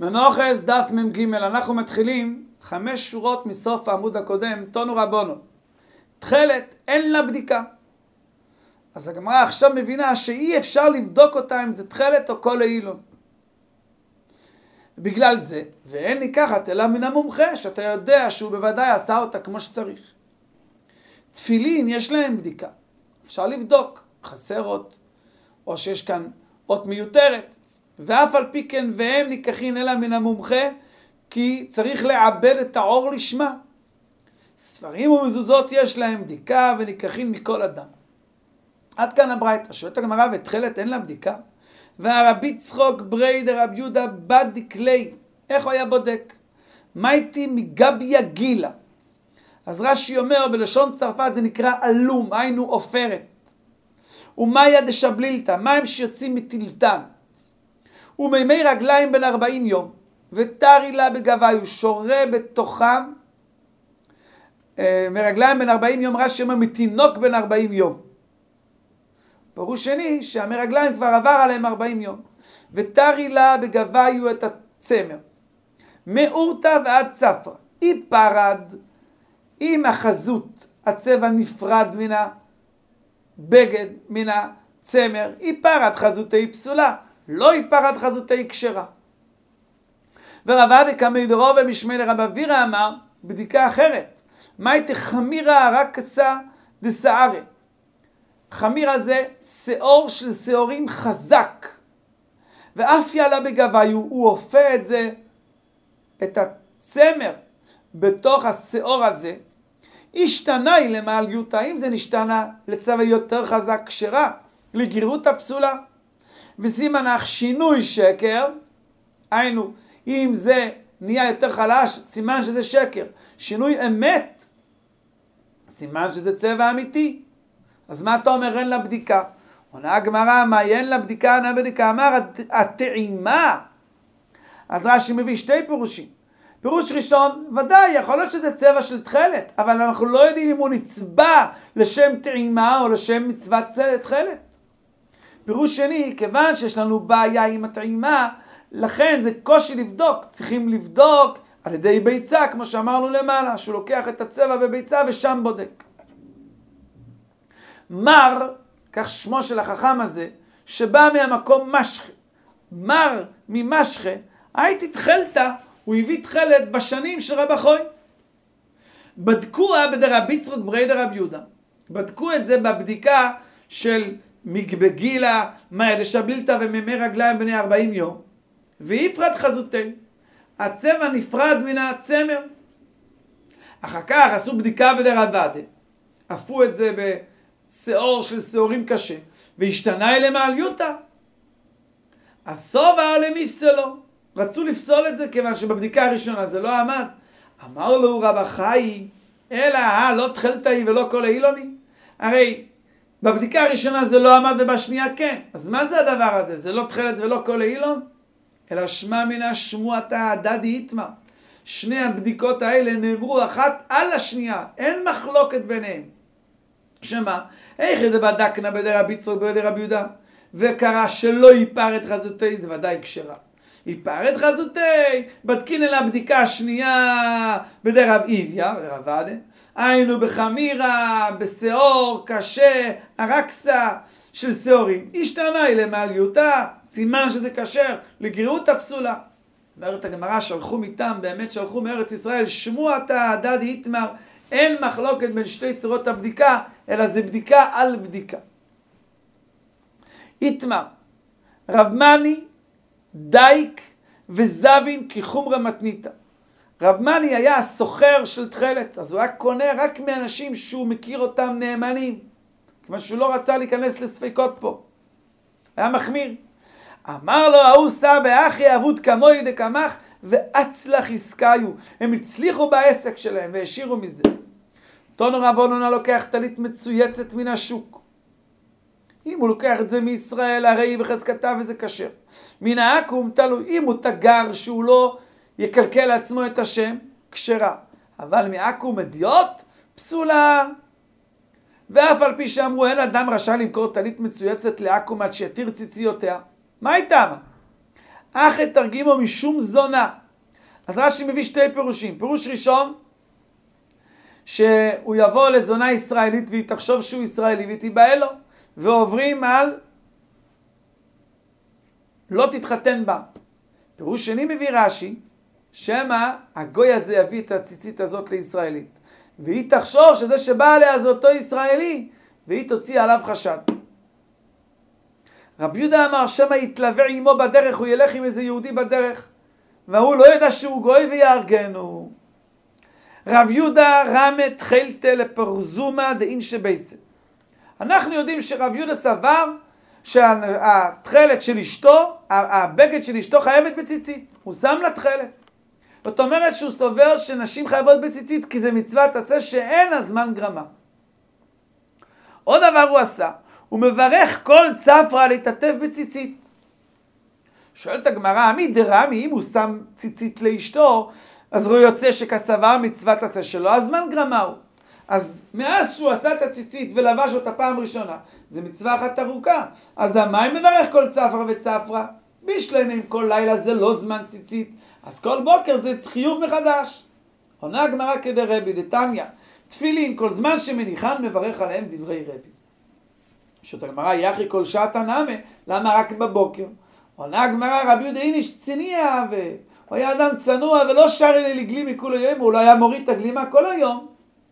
מנוחס דף מ"ג, אנחנו מתחילים 5 שורות מסוף העמוד הקודם, תונו רבונו. תכלת אין לה בדיקה. אז הגמרא עכשיו מבינה שאי אפשר לבדוק אותה אם זה תכלת או כל אילון. בגלל זה, ואין לקחת אלא מן המומחה, שאתה יודע שהוא בוודאי עשה אותה כמו שצריך. תפילין יש להם בדיקה. אפשר לבדוק, חסר אות, או שיש כאן אות מיותרת. ואף על פי כן והם ניקחין אלא מן המומחה, כי צריך לעבד את האור לשמה. ספרים ומזוזות יש להם בדיקה וניקחין מכל אדם. עד כאן הברייתא. שואלת הגמרא, ותכלת אין לה בדיקה? והרבי צחוק ברי דרבי יהודה בדק לי. איך הוא היה בודק? מה איתי מגביה גילה? אז רש"י אומר בלשון צרפת זה נקרא אלום, היינו עופרת. ומאיה דשבלילתא, מים שיוצאים מטילטן. ומימי רגליים בין 40 יום. ותרי לה בגביו, שורה בתוכם מרגליים בין 40 יום, רש"י אומר מתינוק בין 40 יום. פירוש שני שהמרגליים כבר עבר עליהם 40 יום. ותרי לה בגביו את הצמר. מאורתא ועד צפרא. אי פרד, אם החזות, הצבע נפרד מן הבגד, מן הצמר, אי פרד חזותי פסולה. לא יפרד חזותי כשרה. ורב עדה כמדרו ומשמי לרב אבירא אמר בדיקה אחרת. מה הייתי חמירה רק עשה דסערה? חמירה זה שיעור של שעורים חזק. ואף יעלה בגביו, הוא הופך את זה, את הצמר בתוך השיעור הזה. השתנה היא למעליותה, אם זה נשתנה לצבע יותר חזק כשרה, לגרירות הפסולה. וסימן אך שינוי שקר, היינו, אם זה נהיה יותר חלש, סימן שזה שקר. שינוי אמת, סימן שזה צבע אמיתי. אז מה אתה אומר אין לה בדיקה? עונה הגמרא, מה אין לה בדיקה? ענה בדיקה, אמר הטעימה. אז רש"י מביא שתי פירושים. פירוש ראשון, ודאי, יכול להיות שזה צבע של תכלת, אבל אנחנו לא יודעים אם הוא נצבע לשם טעימה או לשם מצוות תכלת. פירוש שני, כיוון שיש לנו בעיה עם הטעימה, לכן זה קושי לבדוק. צריכים לבדוק על ידי ביצה, כמו שאמרנו למעלה, שהוא לוקח את הצבע בביצה ושם בודק. מר, כך שמו של החכם הזה, שבא מהמקום משכה. מר ממשכה, הייתי תכלתה, הוא הביא תכלת בשנים של רב אחוי. בדקוה בדרבי צחוק ברי דרבי יהודה. בדקו את זה בבדיקה של בגילה, מאיה דשבלילתא ומימי רגליים בני 40 יום. ויפרד חזותי. הצבע נפרד מן הצמר. אחר כך עשו בדיקה בדרב עדה. עפו את זה בשיעור של שיעורים קשה. והשתנה אלה מעליותה. הסובה למפסלו. רצו לפסול את זה כיוון שבבדיקה הראשונה זה לא עמד. אמר לו רב אחי, אלא לא תכלתא היא ולא כל אילוני. הרי בבדיקה הראשונה זה לא עמד ובשנייה כן. אז מה זה הדבר הזה? זה לא תכלת ולא כל אילון? אלא שמע מן שמועתא דדי איתמר. שני הבדיקות האלה נאמרו אחת על השנייה. אין מחלוקת ביניהם. שמה? איך דבדקנה בדרבי צחוק בדרבי יהודה? וקרא שלא ייפרד חזותי, זה ודאי כשרה. ייפרד חזותי, בדקין אל הבדיקה השנייה בדרב איביה, בדרב עדה. היינו בחמירה, בשיעור קשה, הרקסה של שיעורים. השתנה היא למעליותה, סימן שזה כשר, לגרירות הפסולה. אומרת הגמרא, שלחו מטעם, באמת שלחו מארץ ישראל, שמועתא דדי איתמר, אין מחלוקת בין שתי צורות הבדיקה, אלא זה בדיקה על בדיקה. איתמר, רב מני, דייק וזבין כחומרה מתניתא. רב מני היה הסוחר של תכלת, אז הוא היה קונה רק מאנשים שהוא מכיר אותם נאמנים, כיוון שהוא לא רצה להיכנס לספקות פה. היה מחמיר. אמר לו, ההוא סע באחי אבוד כמוי דקמח ואצלח עסקיו. הם הצליחו בעסק שלהם והשאירו מזה. תונו רבונן לוקח טלית מצויצת מן השוק. אם הוא לוקח את זה מישראל, הרי היא בחזקתה וזה כשר. מן העכו"ם תלוי, אם הוא תגר שהוא לא יקלקל לעצמו את השם, כשרה. אבל מעכו"ם אדיוט, פסולה. ואף על פי שאמרו, אין אדם רשאי למכור טלית מצויצת לעכו"ם עד שיתיר ציציותיה. מה הייתה? אך תרגימו משום זונה. אז רש"י מביא שתי פירושים. פירוש ראשון, שהוא יבוא לזונה ישראלית והיא תחשוב שהוא ישראלי והיא תיבהל לו, ועוברים על לא תתחתן בה. פירוש שני מביא רש"י, שמא הגוי הזה יביא את הציצית הזאת לישראלית, והיא תחשוב שזה שבא עליה זה אותו ישראלי, והיא תוציא עליו חשד. רבי יהודה אמר שמא יתלווה עמו בדרך, הוא ילך עם איזה יהודי בדרך, והוא לא ידע שהוא גוי ויארגנו. רב יהודה רמת חילתה לפרזומה דאין שבייסה. אנחנו יודעים שרב יהודה סבר שהתכלת של אשתו, הבגד של אשתו חייבת בציצית. הוא שם לה תכלת. זאת אומרת שהוא סובר שנשים חייבות בציצית כי זה מצוות עשה שאין הזמן גרמה. עוד דבר הוא עשה, הוא מברך כל צפרא להתעטף בציצית. שואלת הגמרא, מי דרמי, אם הוא שם ציצית לאשתו, אז הוא יוצא שכסבר מצוות עשה שלו, הזמן גרמה הוא. אז מאז שהוא עשה את הציצית ולבש אותה פעם ראשונה, זה מצווה אחת ארוכה. אז מה אם מברך כל צפרא וצפרא? בישלנים כל לילה זה לא זמן ציצית, אז כל בוקר זה חיוב מחדש. עונה הגמרא כדרבי דתניא, תפילין כל זמן שמניחן מברך עליהם דברי רבי. שאת הגמרא יחי כל שעת הנאמה, למה רק בבוקר? עונה הגמרא רבי יהודה איניש צניע, הוא היה אדם צנוע ולא שר אלי לגלימי כל היום, הוא לא היה מוריד את הגלימה כל היום.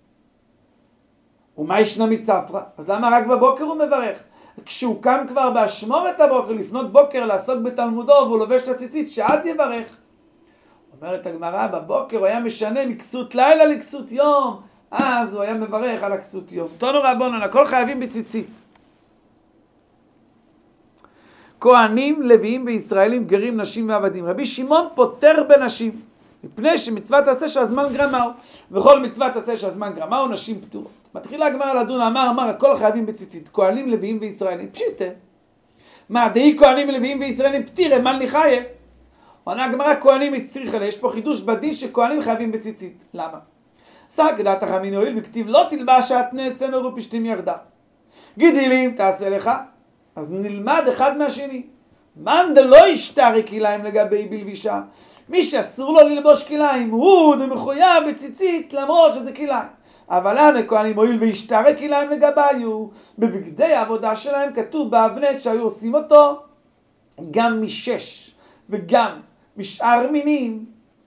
ומה ישנה מצפרא? אז למה רק בבוקר הוא מברך? כשהוא קם כבר באשמורת הבוקר, לפנות בוקר לעסוק בתלמודו, והוא לובש את הציצית, שאז יברך. אומרת הגמרא, בבוקר הוא היה משנה מכסות לילה לכסות יום, אז הוא היה מברך על הכסות יום. תנו רבונן, הכל חייבים בציצית. כהנים, לוויים וישראלים, גרים, נשים ועבדים. רבי שמעון פוטר בנשים, מפני שמצוות עשה שהזמן גרמהו, וכל מצוות עשה שהזמן גרמהו, נשים פטורות. מתחילה הגמרא לדון, אמר, הכל חייבים בציצית, כהנים, לוויים וישראלים, פשיטה. מה, דהי כהנים, לוויים וישראלים, פתירה, מן לחייב. עונה הגמרא, כהנים הצריך אלה, יש פה חידוש בדין שכהנים חייבים בציצית. למה? שק דעת החמין הועיל וכתיב, לא תלבש שעטנז צמר ופשתים ירדה. גידילים תעשה לך. אז נלמד אחד מהשני. מאן דלא ישתרי כליים לגבי בלבישה. מי שאסור לו ללבוש כליים, הוא מחויב בציצית למרות שזה כליים. אבל אנה כהנים הועיל וישתרי כליים לגביו. בבגדי העבודה שלהם כתוב באבנט שהיו עושים אותו גם משש וגם משאר מינים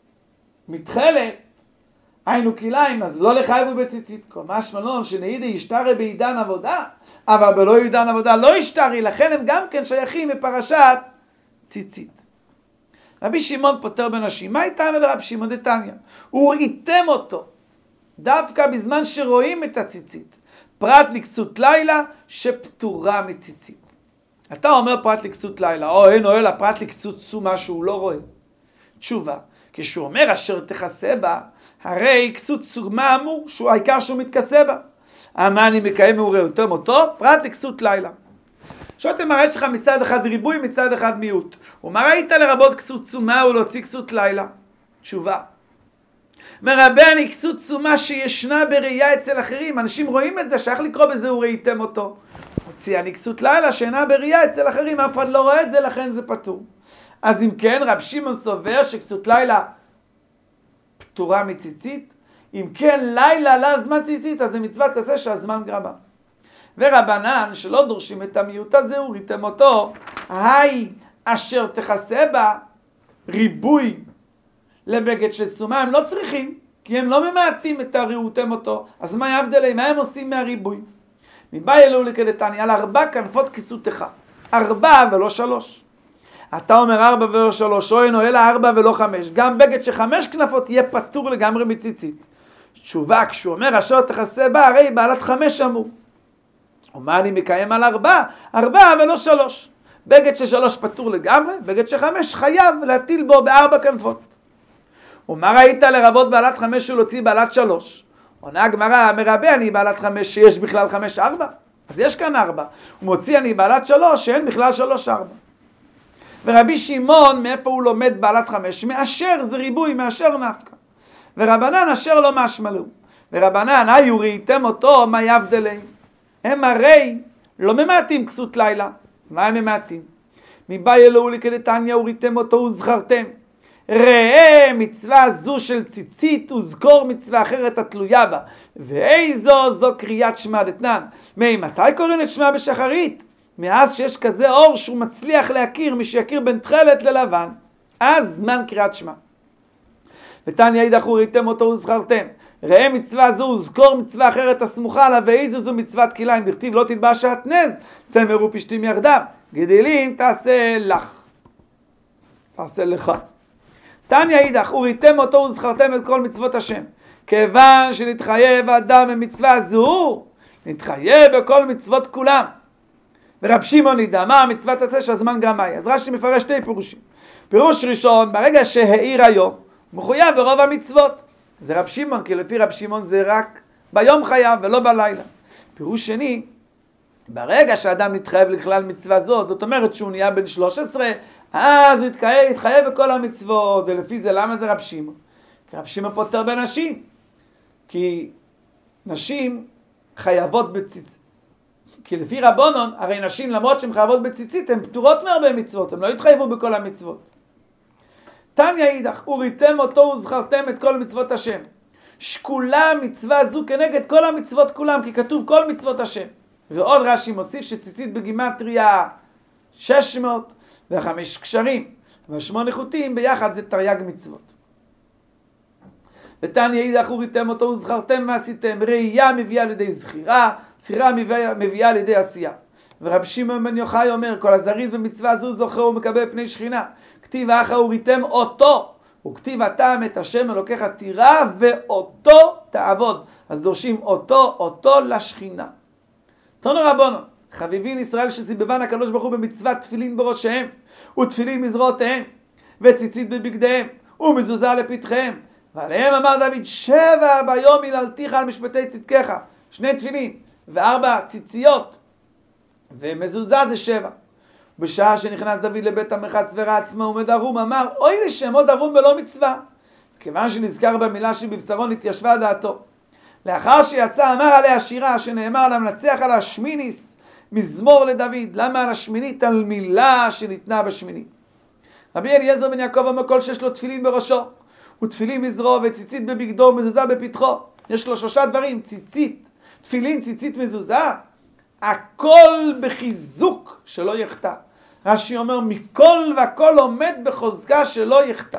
מתחלת. היינו כליים, אז לא לחייבו בציצית. משמע לן שנעידי ישתרי בעידן עבודה, אבל בלא עידן עבודה לא ישתרי, לכן הם גם כן שייכים מפרשת ציצית. רבי שמעון פוטר בנשים. מה איתם אל רבי שמעון דתניא? הוא איתם אותו דווקא בזמן שרואים את הציצית. פרט לכסות לילה שפטורה מציצית. אתה אומר פרט לכסות לילה, או אין אוהל הפרט לכסות סומה שהוא לא רואה. תשובה, כשהוא אומר אשר תכסה בה, הרי כסות סומה אמור, שהוא העיקר שהוא מתכסה בה. מה אני מקיים מאוראותם אותו? פרט לכסות לילה. שאתם מראה שלך מצד אחד ריבוי, מצד אחד מיעוט. ומה ראית לרבות כסות סומה ולהוציא כסות לילה? תשובה. מרבה אני כסות סומה שישנה בראייה אצל אחרים. אנשים רואים את זה, שייך לקרוא בזה וראיתם אותו. הוציא אני כסות לילה שאינה בראייה אצל אחרים, אף אחד לא רואה את זה, לכן זה פטור. אז אם כן, רב שמעון סובר שכסות לילה פטורה מציצית. אם כן, לילה לה זמן ציצית, אז זה מצוות עשה שהזמן גרמה. ורבנן שלא דורשים את המיעוט הזה, הוא ריתם אותו, היי אשר תכסה בה ריבוי לבגד של סומה, הם לא צריכים, כי הם לא ממעטים את הריעותם אותו. אז מה יבדלי? מה הם עושים מהריבוי? מבאי אלו לכדתניא, על 4 כנפות כסותך, 4 ולא 3. אתה אומר 4 ולא 3, או אין אלא 4 ולא 5. גם בגד ש5 כנפות יהיה פטור לגמרי מציצית. תשובה, כשהוא אומר אשר תכסה בה, הרי בעלת 5 אמור. ומה אני מקיים על 4? 4 ולא 3. בגד ש3 פטור לגמרי, בגד ש5 חייב להטיל בו ב4 כנפות. ומה ראית לרבות בעלת 5 ולהוציא בעלת 3? עונה הגמרא, מרבה אני בעלת 5 שיש בכלל 5 4. אז יש כאן 4. הוא מוציא אני בעלת 3 שאין בכלל 3 4. ורבי שמעון, מאיפה הוא לומד בעלת 5? מאשר זה ריבוי, מאשר נפקא. ורבנן אשר לא משמלו. ורבנן, היו ראיתם אותו, מה יבדלי? הם הרי לא ממעטים כסות לילה. אז מה הם ממעטים? מבאי אלוהו לכדתניא וראיתם אותו וזכרתם. ראה מצווה זו של ציצית וזכור מצווה אחרת התלויה בה. ואיזו זו קריאת שמע דתנן. מתי קוראים את שמע בשחרית? מאז שיש כזה אור שהוא מצליח להכיר, מי שיכיר בין תכלת ללבן, אז זמן קריאת שמע. ותניא אידך וראיתם אותו וזכרתם. ראה מצווה זו וזכור מצווה אחרת הסמוכה לה, ואיזו זו מצוות כליים, דכתיב לא תתבע שעטנז, צמר ופשתים יחדיו, גדילים תעשה לך. תעשה לך. תניא אידך וראיתם אותו וזכרתם את כל מצוות השם. כיוון שנתחייב האדם במצווה זו, נתחייב בכל מצוות כולם. ורב שמעון ידע, מה המצווה תעשה שהזמן גרמאי? אז רש"י מפרש שתי פירושים. פירוש ראשון, ברגע שהאיר היום, מחויב ברוב המצוות. זה רב שמעון, כי לפי רב שמעון זה רק ביום חייב ולא בלילה. פירוש שני, ברגע שאדם נתחייב לכלל מצווה זאת, זאת אומרת שהוא נהיה בן 13, אז הוא יתחייב בכל המצוות, ולפי זה למה זה רב שמעון? כי רב שמעון פוטר בנשים, כי נשים חייבות בציצית. כי לפי רבונון, הרי נשים למרות שהן חייבות בציצית, הן פטורות מהרבה מצוות, הן לא יתחייבו בכל המצוות. תניא אידך וראיתם אותו וזכרתם את כל מצוות השם. שקולה מצווה זו כנגד כל המצוות כולם, כי כתוב כל מצוות השם. ועוד רש"י מוסיף שציצית בגימטריה 600 ו5 קשרים, ו8 חוטים ביחד זה תרי"ג מצוות. ותניא אידך וראיתם אותו וזכרתם ועשיתם. ראייה מביאה לידי זכירה, זכירה מביאה לידי עשייה. ורב שמעון בן יוחאי אומר, כל הזריז במצווה זו זוכר ומקבל פני שכינה. כתיב אחא וראיתם אותו, וכתיב הטעם את השם אלוקיך תירא ואותו תעבוד. אז דורשים אותו לשכינה. תנו רבונו, חביבין ישראל שסיבבן הקדוש ברוך הוא במצוות תפילין בראשיהם, ותפילין בזרועותיהם, וציצית בבגדיהם, ומזוזה לפתחיהם. ועליהם אמר דוד, 7 ביום היללתיך על משפטי צדקך. 2 תפילין ו4 ציציות, ומזוזה זה 7. בשעה שנכנס דוד לבית המרחץ וראה עצמו עומד ערום, אמר, אוי לי שעמוד ערום בלא מצווה. כיוון שנזכר במילה שבבשרון התיישבה דעתו. לאחר שיצא אמר עליה שירה שנאמר למנצח על השמיניס, מזמור לדוד. למה על השמינית? על מילה שניתנה בשמינית. רבי אליעזר בן יעקב אומר, כל שיש לו תפילין בראשו, ותפילין בזרועו וציצית בבגדו ומזוזה בפתחו. יש לו 3 דברים, ציצית, תפילין, ציצית, מזוזה. הכל בחיזוק שלא יחטא. רש"י אומר, מכל וכל עומד בחוזקה שלא יחטא.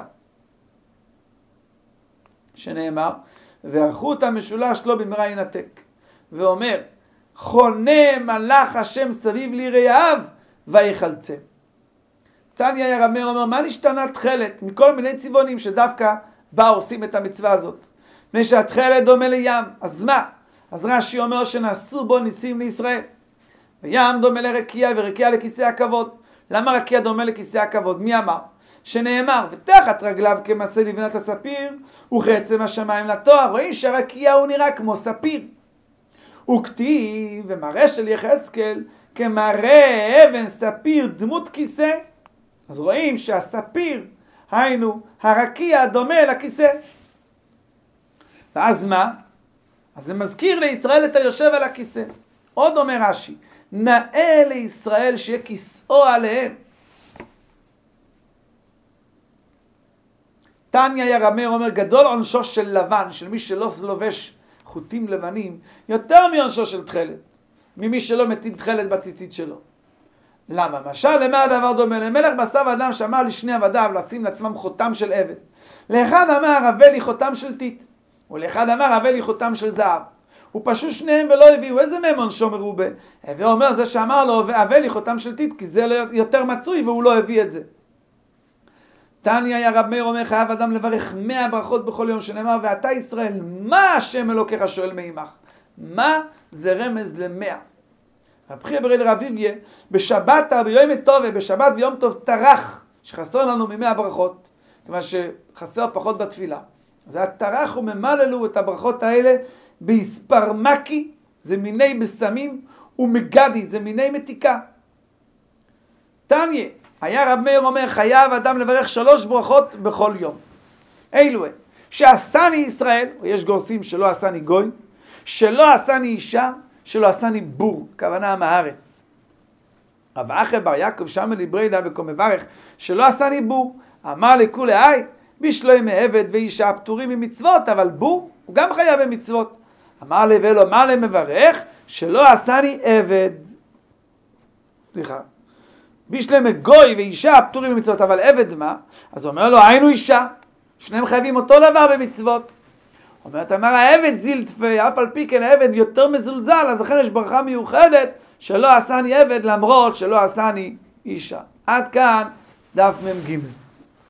שנאמר, והחוט המשולש לא במהרה ינתק. ואומר, חונה מלאך השם סביב ליראיו ויחלצם. תניא ירמר אומר, מה נשתנה תכלת מכל מיני צבעונים שדווקא באו עושים את המצווה הזאת? מפני שהתכלת דומה לים, אז מה? אז רש"י אומר שנעשו בו ניסים לישראל. וים דומה לרקיע ורקיע לכיסא הכבוד. למה רקיע דומה לכיסא הכבוד? מי אמר? שנאמר, ותחת רגליו כמעשה לבנת הספיר, וכעצם השמיים לתואר. רואים שהרקיע הוא נראה כמו ספיר. וכתיב, ומראה של יחזקאל, כמראה אבן ספיר דמות כיסא. אז רואים שהספיר, היינו, הרקיע דומה לכיסא. ואז מה? אז זה מזכיר לישראל את היושב על הכיסא. עוד אומר רש"י, נאה לישראל שיהיה כיסאו עליהם. תניא ירמר אומר, גדול עונשו של לבן, של מי שלא לובש חוטים לבנים, יותר מעונשו של תכלת, ממי שלא מטיל תכלת בציצית שלו. למה? משל למה הדבר דומה? למלך בשר ואדם שאמר לשני עבדיו לשים לעצמם חותם של עבד. לאחד אמר, הבא לי חותם של טיט, ולאחד אמר, הבא לי חותם של זהב. הוא פשוט שניהם ולא הביאו. איזה מהם עונשו מרובה? ואומר זה שאמר לו, הבא לי חותם של טיט, כי זה יותר מצוי והוא לא הביא את זה. תניא ירמר אומר, חייב אדם לברך 100 ברכות בכל יום, שנאמר, ואתה ישראל, מה השם אלוקיך שואל מעמך? מה זה רמז ל100? רב חייא בר רביביה, בשבת ביום טוב, בשבת ויום טוב טרח, שחסר לנו מ100 ברכות, כיוון שחסר פחות בתפילה. אז הטרח וממללו את הברכות האלה בהספרמקי, זה מיני בסמים, ומגדי, זה מיני מתיקה. תניא, היה רב מאיר אומר, חייב אדם לברך 3 ברכות בכל יום. אילו, שעשני ישראל, ויש גורסים שלא עשני גוי, שלא עשני אישה, שלא עשני בור, כוונה מהארץ. רב אחי בר יעקב שמע ליבריידה וכה מברך שלא עשני בור. אמר לכולי היי, בשלוי מעבד ואישה פטורים ממצוות, אבל בור הוא גם חייב במצוות. אמר לי ולא, מה למברך? שלא עשני עבד. סליחה. בשלוי מגוי ואישה פטורים ממצוות, אבל עבד מה? אז הוא אומר לו, היינו אישה. שניהם חייבים אותו דבר במצוות. אומרת, אמר העבד זילטפי, אף על פי כן העבד יותר מזולזל, אז לכן יש ברכה מיוחדת שלא עשני עבד למרות שלא עשני אישה. עד כאן דף מ"ג.